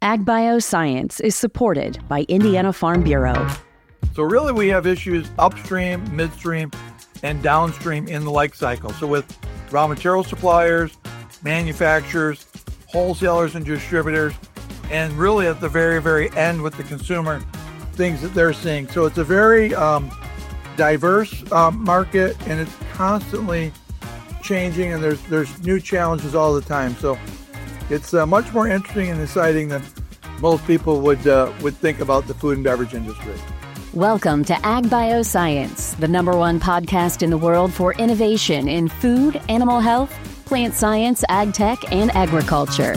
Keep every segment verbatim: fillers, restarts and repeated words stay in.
AgBioscience is supported by Indiana Farm Bureau. So really we have issues upstream, midstream, and downstream in the life cycle. So with raw material suppliers, manufacturers, wholesalers and distributors, and really at the very, very end with the consumer, things that they're seeing. So it's a very um, diverse um, market, and it's constantly changing, and there's there's new challenges all the time. So it's uh, much more interesting and exciting than most people would uh, would think about the food and beverage industry. Welcome to AgBioscience, the number one podcast in the world for innovation in food, animal health, plant science, ag tech, and agriculture.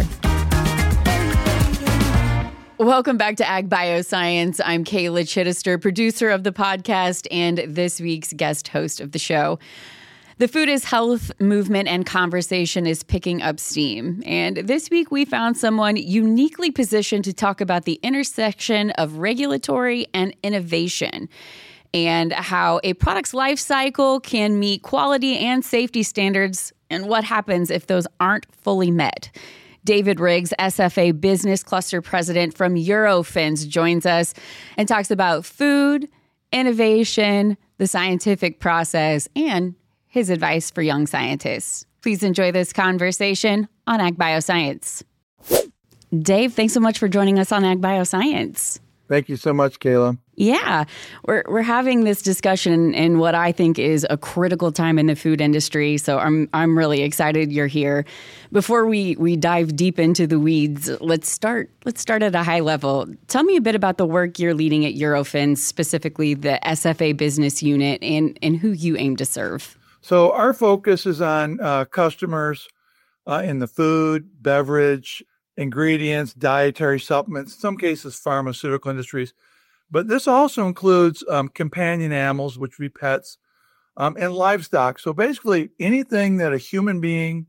Welcome back to AgBioscience. I'm Kayla Chittister, producer of the podcast and this week's guest host of the show. The food is health movement and conversation is picking up steam. And this week we found someone uniquely positioned to talk about the intersection of regulatory and innovation and how a product's life cycle can meet quality and safety standards and what happens if those aren't fully met. David Riggs, S F A Business Cluster President from Eurofins, joins us and talks about food, innovation, the scientific process, and his advice for young scientists. Please enjoy this conversation on AgBioscience. Dave, thanks so much for joining us on AgBioscience. Thank you so much, Kayla. Yeah, we're we're having this discussion in what I think is a critical time in the food industry. So I'm I'm really excited you're here. Before we we dive deep into the weeds, let's start let's start at a high level. Tell me a bit about the work you're leading at Eurofins, specifically the S F A business unit, and and who you aim to serve. So our focus is on uh, customers uh, in the food, beverage, ingredients, dietary supplements, in some cases pharmaceutical industries. But this also includes um, companion animals, which would be pets, um, and livestock. So basically anything that a human being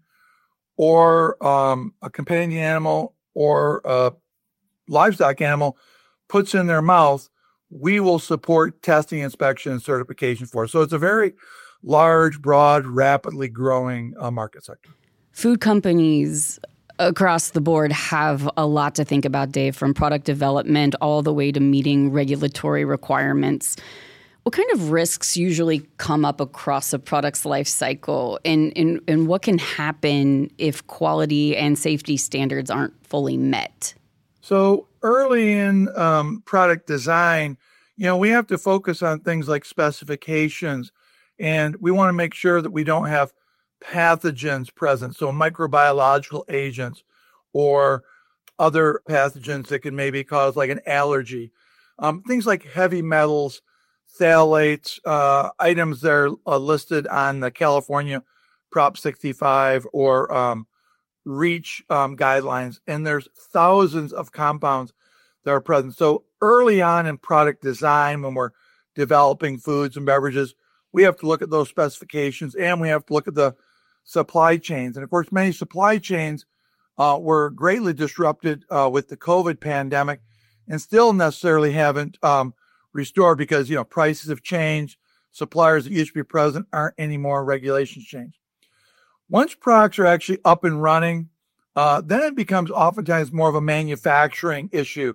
or um, a companion animal or a livestock animal puts in their mouth, we will support testing, inspection, and certification for. So it's a very large, broad, rapidly growing uh, market sector. Food companies across the board have a lot to think about, Dave, from product development all the way to meeting regulatory requirements. What kind of risks usually come up across a product's life cycle, and, and, and what can happen if quality and safety standards aren't fully met? So early in um, product design, you know, we have to focus on things like specifications, and we want to make sure that we don't have pathogens present, so microbiological agents or other pathogens that can maybe cause like an allergy. Um, things like heavy metals, phthalates, uh, items that are uh, listed on the California Prop sixty-five or um, REACH um, guidelines, and there's thousands of compounds that are present. So early on in product design, when we're developing foods and beverages, we have to look at those specifications, and we have to look at the supply chains. And of course, many supply chains uh, were greatly disrupted uh, with the COVID pandemic and still necessarily haven't um, restored because, you know, prices have changed. Suppliers that used to be present aren't anymore. Regulations change. Once products are actually up and running, uh, then it becomes oftentimes more of a manufacturing issue.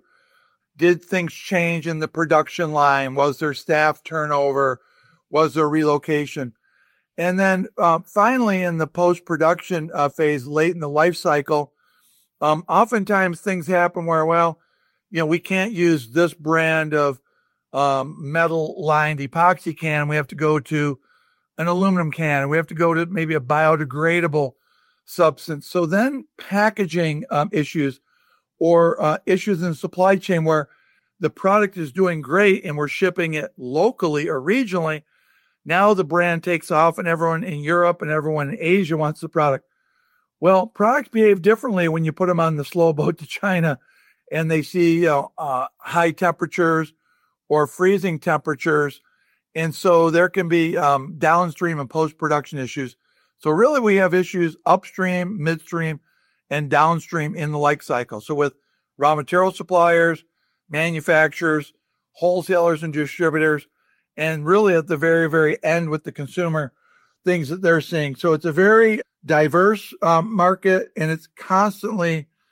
Did things change in the production line? Was there staff turnover? Was there relocation? And then uh, finally, in the post-production uh, phase, late in the life cycle, um, oftentimes things happen where, well, you know, we can't use this brand of um, metal-lined epoxy can. We have to go to an aluminum can. We have to go to maybe a biodegradable substance. So then packaging um, issues or uh, issues in supply chain where the product is doing great and we're shipping it locally or regionally. Now the brand takes off and everyone in Europe and everyone in Asia wants the product. Well, products behave differently when you put them on the slow boat to China and they see, you know, uh, high temperatures or freezing temperatures. And so there can be um, downstream and post-production issues. So really we have issues upstream, midstream, and downstream in the life cycle. So with raw material suppliers, manufacturers, wholesalers and distributors, and really at the very, very end with the consumer, things that they're seeing. So it's a very diverse um, market, and it's constantly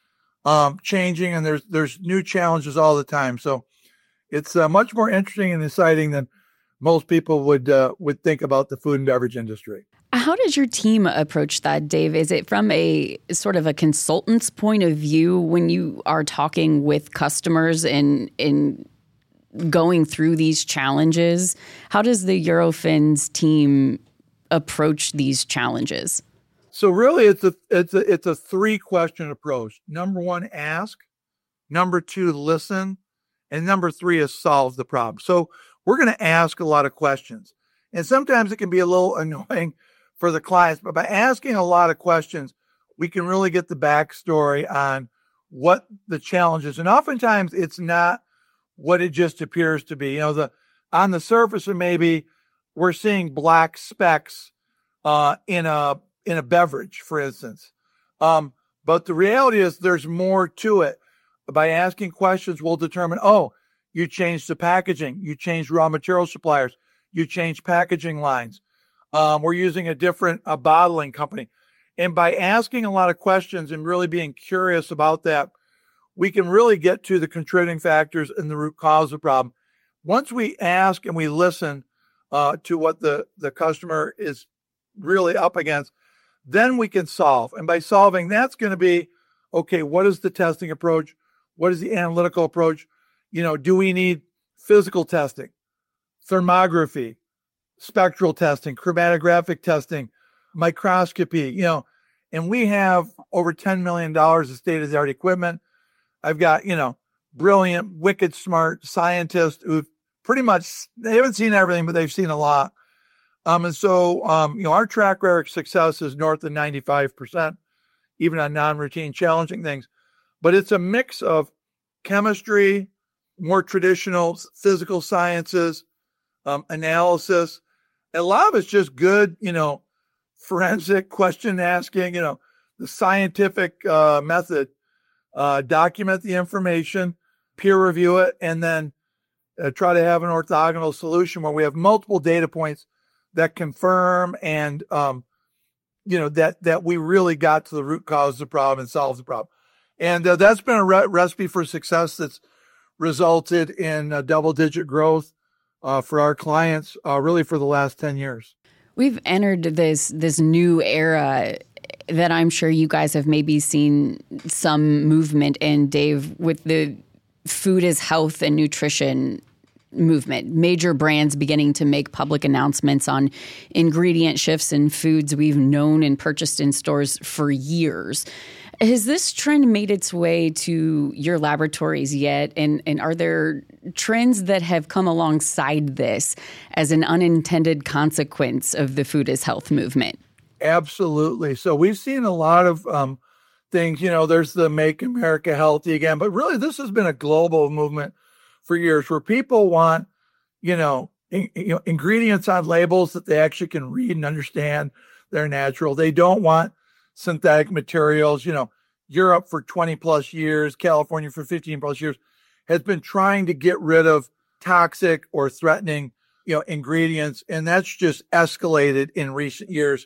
um, changing, and there's there's new challenges all the time. So it's uh, much more interesting and exciting than most people would uh, would think about the food and beverage industry. How does your team approach that, Dave? Is it from a sort of a consultant's point of view when you are talking with customers and in going through these challenges? How does the Eurofins team approach these challenges? So really, it's a it's a it's a three question approach. Number one, ask. Number two, listen, and number three is solve the problem. So we're going to ask a lot of questions, and sometimes it can be a little annoying for the clients, but by asking a lot of questions, we can really get the backstory on what the challenge is. And oftentimes it's not what it just appears to be. You know, the on the surface, or maybe we're seeing black specks uh, in a in a beverage, for instance. Um, but the reality is there's more to it. By asking questions, we'll determine, oh, you changed the packaging, you changed raw material suppliers, you changed packaging lines. Um, we're using a different uh, bottling company. And by asking a lot of questions and really being curious about that, we can really get to the contributing factors and the root cause of the problem. Once we ask and we listen uh, to what the, the customer is really up against, then we can solve. And by solving, that's going to be, okay, what is the testing approach? What is the analytical approach? You know, do we need physical testing, thermography, spectral testing, chromatographic testing, microscopy, you know, and we have over ten million dollars of state-of-the-art equipment. I've got, you know, brilliant, wicked smart scientists who've pretty much, they haven't seen everything, but they've seen a lot. Um, and so, um, you know, our track record of success is north of ninety-five percent, even on non-routine challenging things. But it's a mix of chemistry, more traditional physical sciences, um, analysis. A lot of it's just good, you know, forensic question asking, you know, the scientific uh, method, uh, document the information, peer review it, and then uh, try to have an orthogonal solution where we have multiple data points that confirm and, um, you know, that that we really got to the root cause of the problem and solved the problem. And uh, that's been a re- recipe for success that's resulted in uh, double-digit growth uh, for our clients, uh, really for the last ten years. We've entered this this new era that I'm sure you guys have maybe seen some movement in, Dave, with the food as health and nutrition movement. Major brands beginning to make public announcements on ingredient shifts in foods we've known and purchased in stores for years. Has this trend made its way to your laboratories yet? And, and are there trends that have come alongside this as an unintended consequence of the food as health movement? Absolutely. So we've seen a lot of um, things, you know, there's the Make America Healthy again, but really this has been a global movement for years where people want, you know, in, you know, ingredients on labels that they actually can read and understand they're natural. They don't want synthetic materials. You know, Europe for twenty plus years, California for fifteen plus years has been trying to get rid of toxic or threatening, you know, ingredients. And that's just escalated in recent years.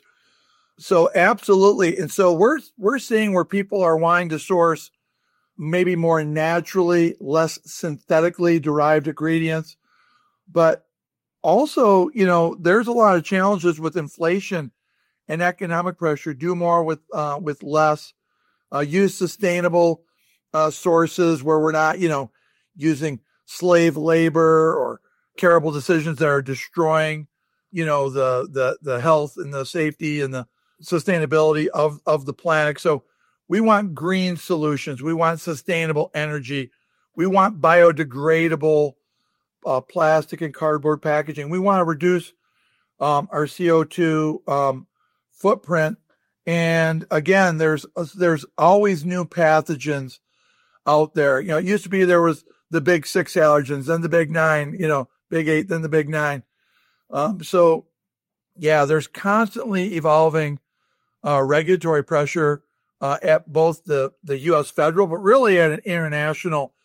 So absolutely. And so we're, we're seeing where people are wanting to source maybe more naturally, less synthetically derived ingredients. But also, you know, there's a lot of challenges with inflation and economic pressure. Do more with uh, with less. Uh, use sustainable uh, sources where we're not, you know, using slave labor or terrible decisions that are destroying, you know, the the the health and the safety and the sustainability of of the planet. So we want green solutions. We want sustainable energy. We want biodegradable uh, plastic and cardboard packaging. We want to reduce um, our C O two um, footprint. And again, there's there's always new pathogens out there. You know, it used to be there was the big six allergens, then the big nine, you know, big eight, then the big nine. Um, so, yeah, there's constantly evolving uh, regulatory pressure uh, at both the, the U S federal, but really at an international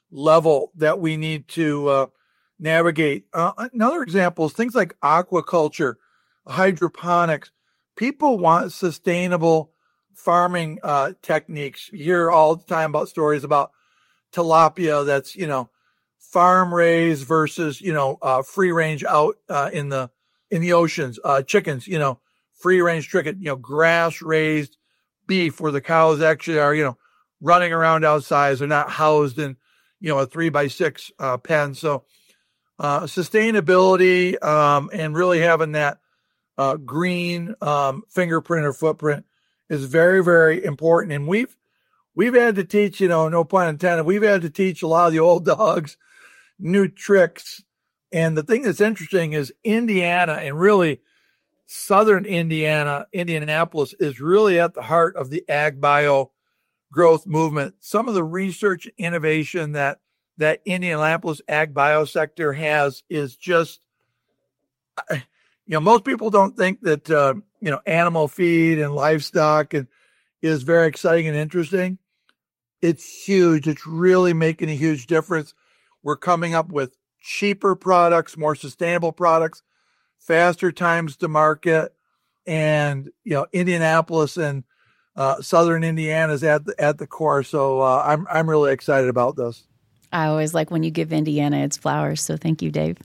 level that we need to uh, navigate. Uh, another example is things like aquaculture, hydroponics. People want sustainable farming uh, techniques. You hear all the time about stories about tilapia that's, you know, farm raised versus, you know, uh, free range out uh, in the in the oceans. Uh, chickens, you know, free range chicken, you know, grass raised beef where the cows actually are, you know, running around outside. They're not housed in, you know, a three by six uh, pen. So uh, sustainability um, and really having that uh, green um, fingerprint or footprint is very, very important. And we've we've had to teach, you know, no pun intended, we've had to teach a lot of the old dogs new tricks. And the thing that's interesting is Indiana, and really Southern Indiana, Indianapolis is really at the heart of the ag bio growth movement. Some of the research and innovation that that Indianapolis ag bio sector has is just, you know, most people don't think that, uh, you know, animal feed and livestock and is very exciting and interesting. It's huge. It's really making a huge difference. We're coming up with cheaper products, more sustainable products, faster times to market. And, you know, Indianapolis and uh, Southern Indiana is at the, at the core. So uh, I'm, I'm really excited about this. I always like when you give Indiana its flowers. So thank you, Dave.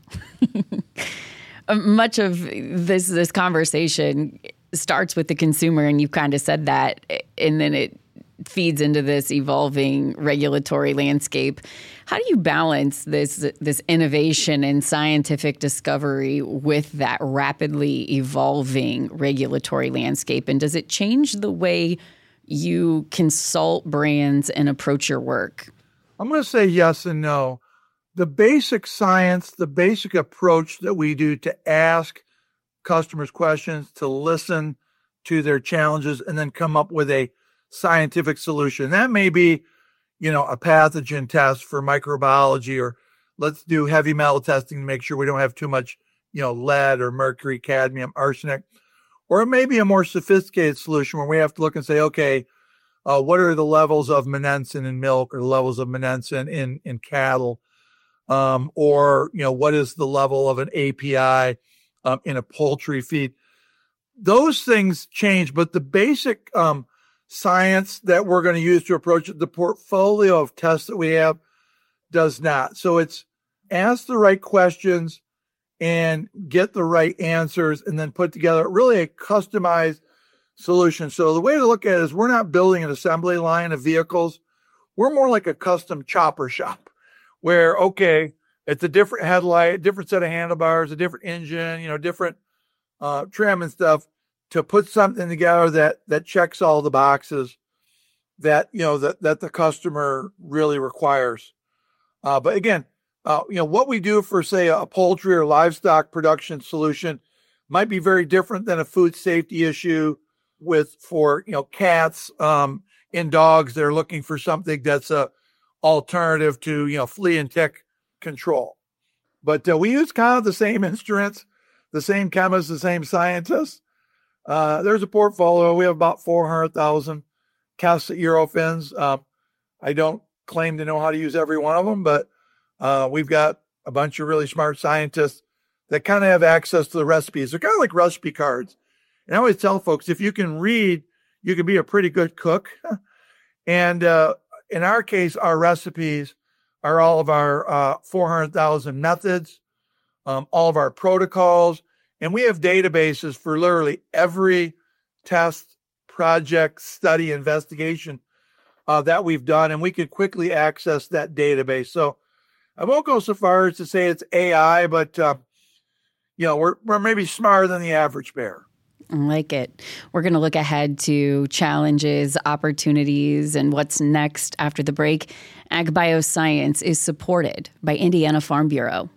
Much of this, this conversation starts with the consumer, and you've kind of said that, and then it feeds into this evolving regulatory landscape. How do you balance this this innovation and scientific discovery with that rapidly evolving regulatory landscape? And does it change the way you consult brands and approach your work? I'm going to say yes and no. The basic science, the basic approach that we do to ask customers questions, to listen to their challenges, and then come up with a scientific solution. That may be, you know, a pathogen test for microbiology, or let's do heavy metal testing to make sure we don't have too much, you know, lead or mercury, cadmium, arsenic. Or it may be a more sophisticated solution where we have to look and say, okay, uh, what are the levels of monensin in milk, or the levels of monensin in, in cattle? Um, or, you know, what is the level of an A P I um, in a poultry feed? Those things change, but the basic um, science that we're going to use to approach it, the portfolio of tests that we have does not. So it's ask the right questions and get the right answers, and then put together really a customized solution. So the way to look at it is we're not building an assembly line of vehicles. We're more like a custom chopper shop where, okay, it's a different headlight, different set of handlebars, a different engine, you know, different uh, trim and stuff, to put something together that that checks all the boxes that, you know, that, that the customer really requires. Uh, but again, uh, you know, what we do for, say, a poultry or livestock production solution might be very different than a food safety issue with, for, you know, cats um, and dogs. They're looking for something that's a alternative to, you know, flea and tick control. But uh, we use kind of the same instruments, the same chemists, the same scientists. Uh, there's a portfolio. We have about four hundred thousand casts at Eurofins. Um, I don't claim to know how to use every one of them, but uh, we've got a bunch of really smart scientists that kind of have access to the recipes. They're kind of like recipe cards. And I always tell folks, if you can read, you can be a pretty good cook. And uh, in our case, our recipes are all of our uh, four hundred thousand methods, um, all of our protocols. And we have databases for literally every test, project, study, investigation uh, that we've done. And we can quickly access that database. So I won't go so far as to say it's A I, but, uh, you know, we're, we're maybe smarter than the average bear. I like it. We're going to look ahead to challenges, opportunities, and what's next after the break. Ag Bioscience is supported by Indiana Farm Bureau.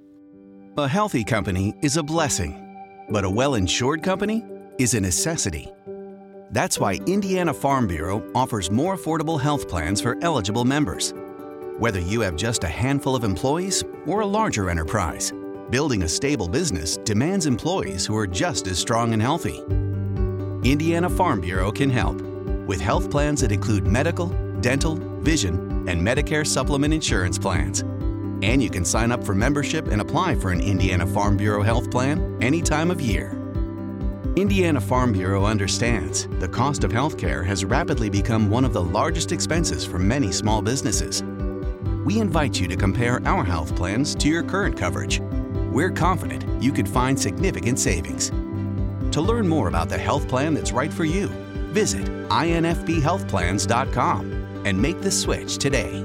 A healthy company is a blessing, but a well-insured company is a necessity. That's why Indiana Farm Bureau offers more affordable health plans for eligible members. Whether you have just a handful of employees or a larger enterprise, building a stable business demands employees who are just as strong and healthy. Indiana Farm Bureau can help with health plans that include medical, dental, vision, and Medicare supplement insurance plans. And you can sign up for membership and apply for an Indiana Farm Bureau health plan any time of year. Indiana Farm Bureau understands the cost of healthcare has rapidly become one of the largest expenses for many small businesses. We invite you to compare our health plans to your current coverage. We're confident you could find significant savings. To learn more about the health plan that's right for you, visit I N F B health plans dot com and make the switch today.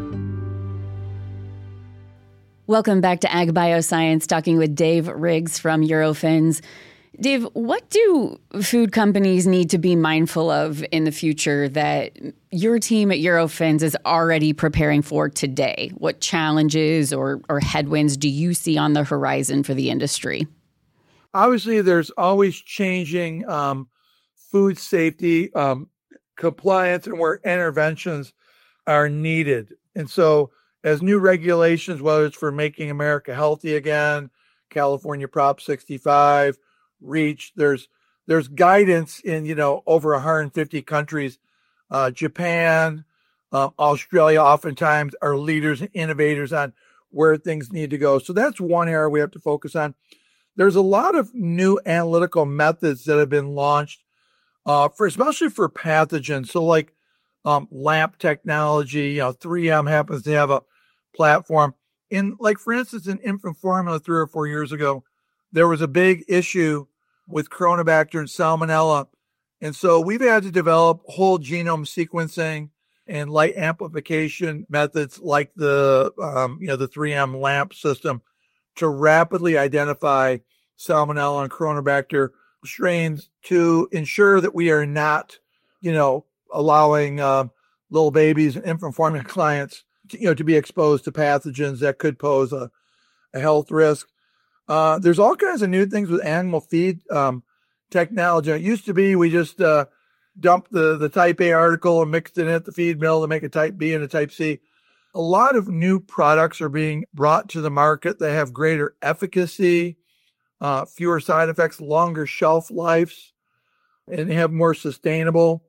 Welcome back to Ag Bioscience, talking with Dave Riggs from Eurofins. Dave, what do food companies need to be mindful of in the future that your team at Eurofins is already preparing for today? What challenges or, or headwinds do you see on the horizon for the industry? Obviously, there's always changing um, food safety, um, compliance, and where interventions are needed. And so as new regulations, whether it's for Making America Healthy Again, California Prop sixty-five, REACH, there's there's guidance in, you know, over one hundred fifty countries. Uh, Japan, uh, Australia oftentimes are leaders and innovators on where things need to go. So that's one area we have to focus on. There's a lot of new analytical methods that have been launched, uh, for especially for pathogens. So like um, LAMP technology, you know, three M happens to have a platform. In like, for instance, in infant formula three or four years ago, there was a big issue with Coronabacter and Salmonella. And so we've had to develop whole genome sequencing and light amplification methods like the, um, you know, the three M LAMP system to rapidly identify Salmonella and Coronabacter strains to ensure that we are not, you know, allowing uh, little babies and infant formula clients, to, you know, to be exposed to pathogens that could pose a, a health risk. Uh, there's all kinds of new things with animal feed um, technology. It used to be we just uh, dumped the, the type A article and mixed it in at the feed mill to make a type B and a type C. A lot of new products are being brought to the market. They have greater efficacy, uh, fewer side effects, longer shelf lives, and they have more sustainable.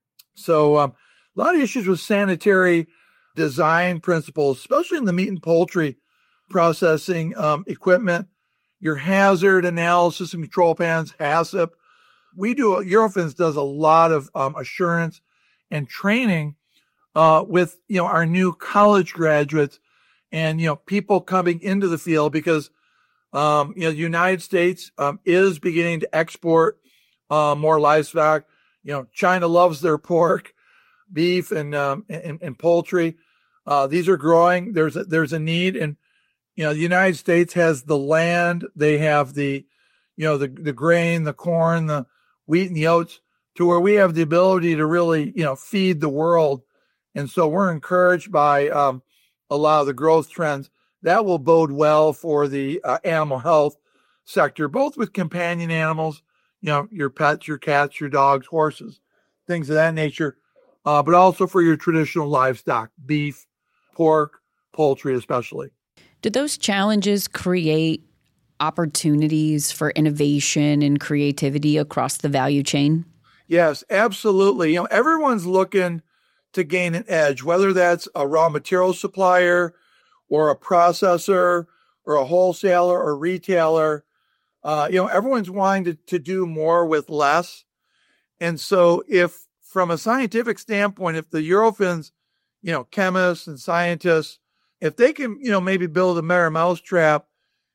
So um, a lot of issues with sanitary design principles, especially in the meat and poultry processing um, equipment. Your hazard analysis and control pans, HACCP. We do, Eurofins does a lot of um, assurance and training uh, with, you know, our new college graduates and, you know, people coming into the field because, um, you know, the United States um, is beginning to export uh, more livestock. You know, China loves their pork, beef, and um, and, and poultry. Uh, these are growing. There's a, there's a need, and you know, the United States has the land. They have the, you know, the the grain, the corn, the wheat, and the oats, to where we have the ability to really, you know, feed the world. And so we're encouraged by um, a lot of the growth trends that will bode well for the uh, animal health sector, both with companion animals, you know, your pets, your cats, your dogs, horses, things of that nature, uh, but also for your traditional livestock, beef, pork, poultry especially. Do those challenges create opportunities for innovation and creativity across the value chain? Yes, absolutely. You know, everyone's looking to gain an edge, whether that's a raw material supplier or a processor or a wholesaler or retailer. Uh, you know, everyone's wanting to, to do more with less. And so if from a scientific standpoint, if the Eurofins, you know, chemists and scientists, if they can, you know, maybe build a better mousetrap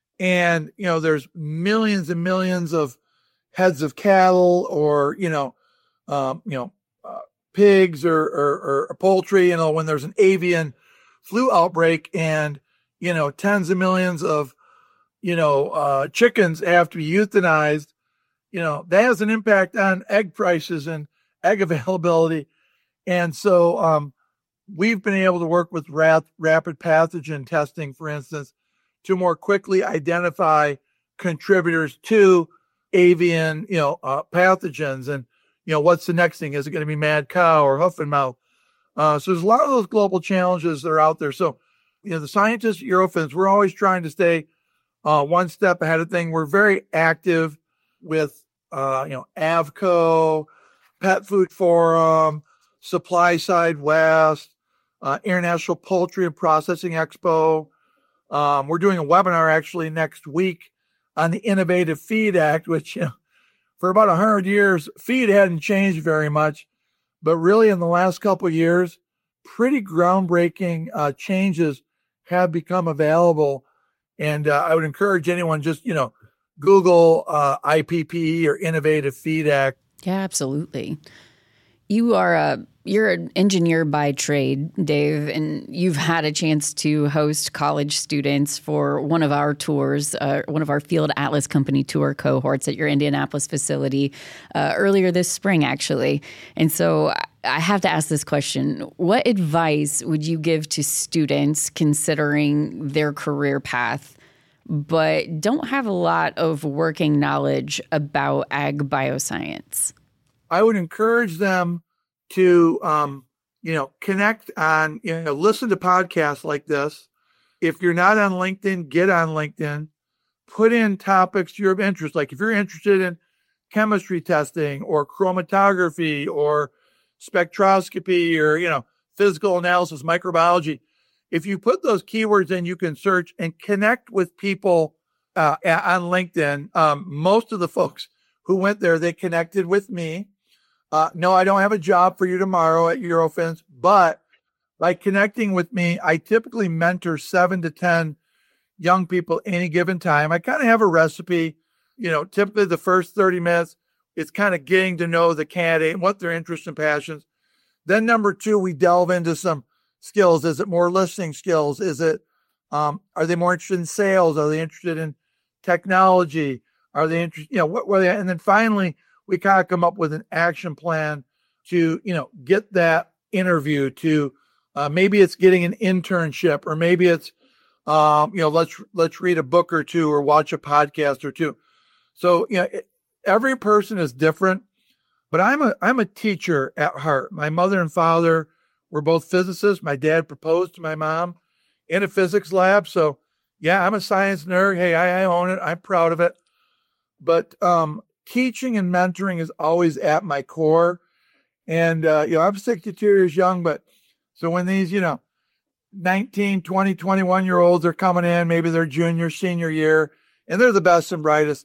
and, you know, there's millions and millions of heads of cattle or, you know, um, you know, uh, pigs or, or, or poultry, you know, when there's an avian flu outbreak and, you know, tens of millions of, you know, uh, chickens have to be euthanized, you know, that has an impact on egg prices and egg availability. And so um, we've been able to work with rat, rapid pathogen testing, for instance, to more quickly identify contributors to avian, you know, uh, pathogens. And, you know, what's the next thing? Is it going to be mad cow or hoof and mouth? Uh, so there's a lot of those global challenges that are out there. So, you know, the scientists at Eurofins, we're always trying to stay uh, one step ahead of things. We're very active with, uh, you know, AVCO, Pet Food Forum, Supply Side West, uh, International Poultry and Processing Expo. Um, we're doing a webinar actually next week on the Innovative Feed Act, which, you know, for about one hundred years, feed hadn't changed very much. But really in the last couple of years, pretty groundbreaking uh, changes have become available. And uh, I would encourage anyone just, you know, Google uh, I P P E or Innovative Feed Act. Yeah, absolutely. You are a you're an engineer by trade, Dave, and you've had a chance to host college students for one of our tours, uh, one of our Field Atlas Company tour cohorts at your Indianapolis facility uh, earlier this spring, actually. And so I have to ask this question. What advice would you give to students considering their career path, but don't have a lot of working knowledge about ag bioscience? I would encourage them to, um, you know, connect on, you know, listen to podcasts like this. If you're not on LinkedIn, get on LinkedIn. Put in topics you're of interest. Like if you're interested in chemistry testing or chromatography or spectroscopy or, you know, physical analysis, microbiology, if you put those keywords in, you can search and connect with people uh, on LinkedIn. Um, most of the folks who went there, they connected with me. Uh, no, I don't have a job for you tomorrow at Eurofins, but by connecting with me, I typically mentor seven to ten young people any given time. I kind of have a recipe, you know, typically the first thirty minutes, it's kind of getting to know the candidate and what their interests and passions. Then number two, we delve into some skills. Is it more listening skills? Is it, um, are they more interested in sales? Are they interested in technology? Are they interested, you know, what were they? And then finally, we kind of come up with an action plan to, you know, get that interview to, uh, maybe it's getting an internship, or maybe it's, um, you know, let's, let's read a book or two or watch a podcast or two. So, you know, it, every person is different, but I'm a, I'm a teacher at heart. My mother and father were both physicists. My dad proposed to my mom in a physics lab. So yeah, I'm a science nerd. Hey, I, I own it. I'm proud of it. But, um, teaching and mentoring is always at my core. And, uh, you know, I'm sixty-two years young, but so when these, you know, nineteen, twenty, twenty-one year olds are coming in, maybe they're junior, senior year, and they're the best and brightest.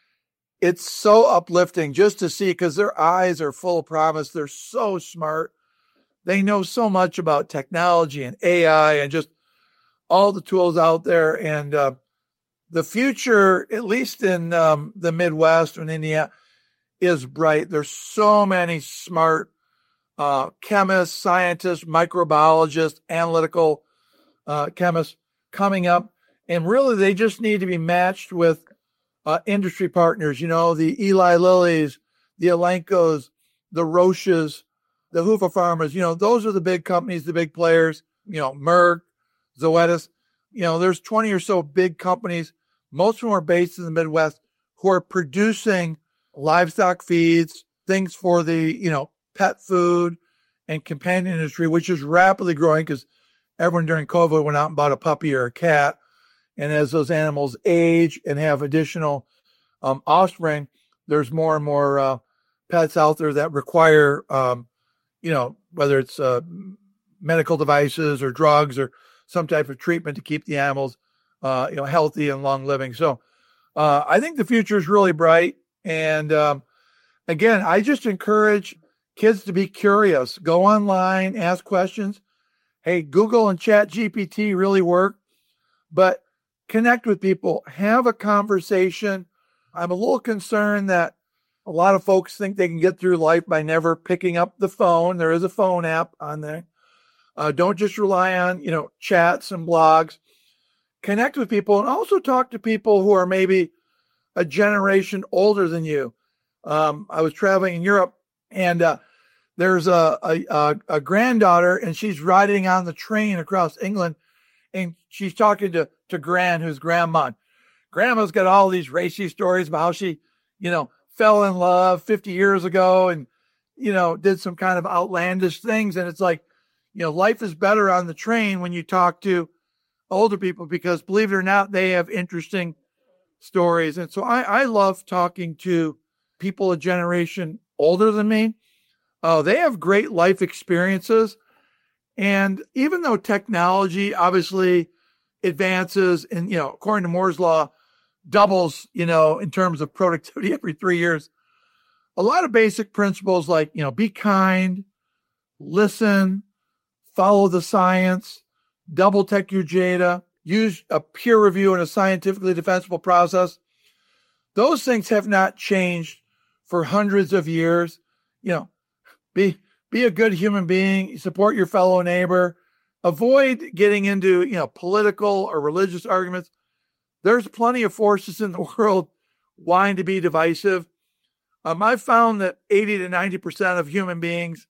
It's so uplifting just to see, because their eyes are full of promise. They're so smart. They know so much about technology and A I and just all the tools out there. And, uh, the future, at least in um, the Midwest and Indiana, is bright. There's so many smart uh, chemists, scientists, microbiologists, analytical uh, chemists coming up. And really, they just need to be matched with uh, industry partners, you know, the Eli Lillys, the Elenkos, the Roches, the Hufaufarmas. You know, those are the big companies, the big players, you know, Merck, Zoetis. You know, there's twenty or so big companies. Most of them are based in the Midwest, who are producing livestock feeds, things for the, you know, pet food and companion industry, which is rapidly growing because everyone during COVID went out and bought a puppy or a cat. And as those animals age and have additional um, offspring, there's more and more uh, pets out there that require, um, you know, whether it's uh, medical devices or drugs or some type of treatment to keep the animals Uh, you know, healthy and long living. So uh, I think the future is really bright. And um, again, I just encourage kids to be curious. Go online, ask questions. Hey, Google and Chat G P T really work, but connect with people, have a conversation. I'm a little concerned that a lot of folks think they can get through life by never picking up the phone. There is a phone app on there. Uh, don't just rely on, you know, chats and blogs. Connect with people and also talk to people who are maybe a generation older than you. Um, I was traveling in Europe, and uh, there's a, a, a granddaughter, and she's riding on the train across England, and she's talking to, to Gran, who's grandma. Grandma's got all these racy stories about how she, you know, fell in love fifty years ago and, you know, did some kind of outlandish things. And it's like, you know, life is better on the train when you talk to older people, because believe it or not, they have interesting stories. And so I, I love talking to people a generation older than me. Uh, they have great life experiences. And even though technology obviously advances and, you know, according to Moore's law, doubles, you know, in terms of productivity every three years, a lot of basic principles like, you know, be kind, listen, follow the science, double check your data, use a peer review and a scientifically defensible process. Those things have not changed for hundreds of years. You know, be be a good human being, support your fellow neighbor, avoid getting into, you know, political or religious arguments. There's plenty of forces in the world wanting to be divisive. Um, I've found that eighty to ninety percent of human beings,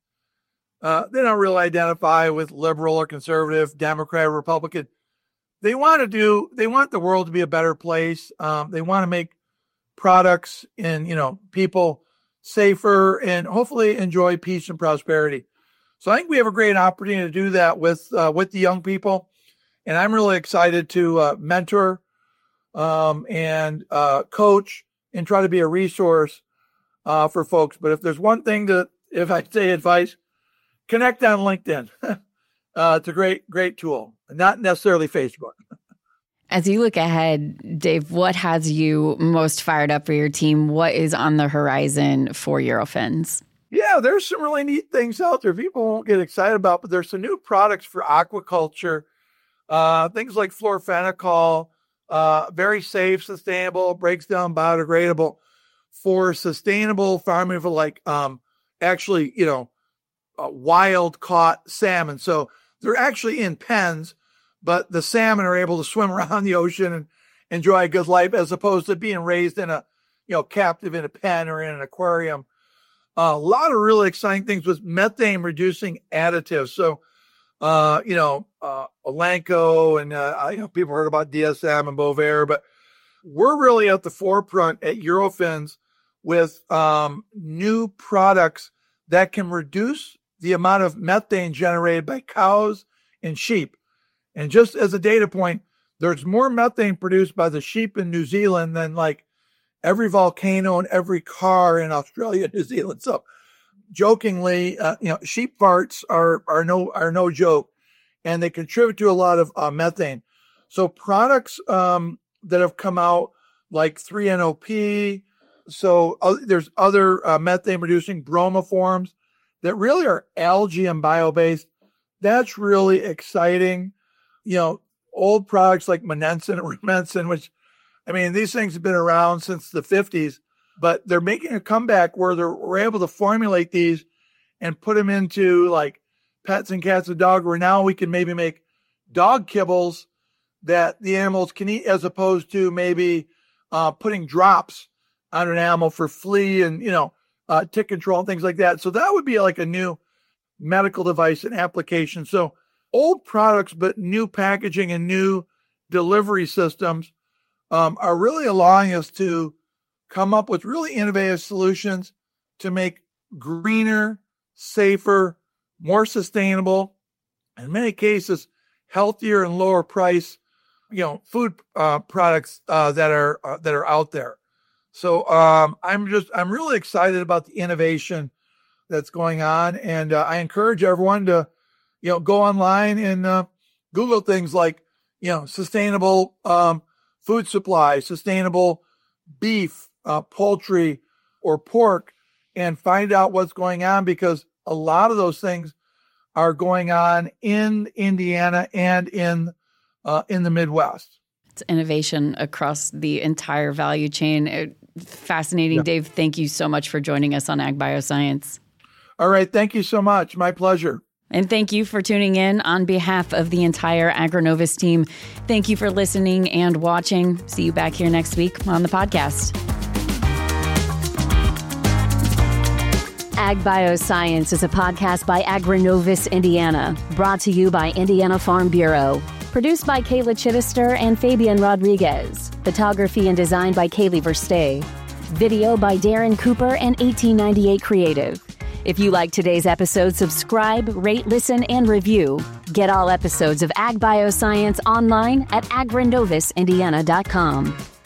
uh, they don't really identify with liberal or conservative, Democrat or Republican. They want to do, they want the world to be a better place. Um, they want to make products and, you know, people safer and hopefully enjoy peace and prosperity. So I think we have a great opportunity to do that with, uh, with the young people. And I'm really excited to uh, mentor um, and uh, coach and try to be a resource uh, for folks. But if there's one thing that, if I say advice, connect on LinkedIn. uh, it's a great, great tool, not necessarily Facebook. As you look ahead, Dave, what has you most fired up for your team? What is on the horizon for Eurofins? Yeah, there's some really neat things out there people won't get excited about, but there's some new products for aquaculture, uh, things like fluorphenicol, uh, very safe, sustainable, breaks down, biodegradable for sustainable farming for like um, actually, you know, uh, wild caught salmon. So they're actually in pens, but the salmon are able to swim around the ocean and enjoy a good life as opposed to being raised in a, you know, captive in a pen or in an aquarium. Uh, a lot of really exciting things with methane reducing additives. So, uh, you know, uh, Elanco and, uh, I, you know, people heard about D S M and Bovaer, but we're really at the forefront at Eurofins with, um, new products that can reduce the amount of methane generated by cows and sheep. And just as a data point, there's more methane produced by the sheep in New Zealand than like every volcano and every car in Australia and New Zealand. So jokingly, uh, you know, sheep farts are, are no, are no joke, and they contribute to a lot of uh, methane. So products um, that have come out like three N O P. So uh, there's other uh, methane reducing bromoforms that really are algae and bio-based. That's really exciting. You know, old products like Monensin and Rumensin, which, I mean, these things have been around since the fifties, but they're making a comeback where they're we're able to formulate these and put them into like pets and cats and dog, where now we can maybe make dog kibbles that the animals can eat as opposed to maybe uh, putting drops on an animal for flea and, you know, uh, tick control and things like that. So that would be like a new medical device and application. So old products, but new packaging and new delivery systems um, are really allowing us to come up with really innovative solutions to make greener, safer, more sustainable, in many cases, healthier and lower price, you know, food uh, products uh, that are uh, that are out there. So um, I'm just I'm really excited about the innovation that's going on, and uh, I encourage everyone to, you know, go online and uh, Google things like, you know, sustainable um, food supply, sustainable beef, uh, poultry, or pork, and find out what's going on, because a lot of those things are going on in Indiana and in uh, in the Midwest. It's innovation across the entire value chain. It, fascinating, yeah. Dave. Thank you so much for joining us on Ag Bioscience. All right. Thank you so much. My pleasure. And thank you for tuning in on behalf of the entire AgriNovus team. Thank you for listening and watching. See you back here next week on the podcast. Ag Bioscience is a podcast by AgriNovus Indiana, brought to you by Indiana Farm Bureau. Produced by Kayla Chittister and Fabian Rodriguez. Photography and design by Kaylee Verstay. Video by Darren Cooper and eighteen ninety-eight Creative. If you like today's episode, subscribe, rate, listen, and review. Get all episodes of Ag Bioscience online at agri novus indiana dot com.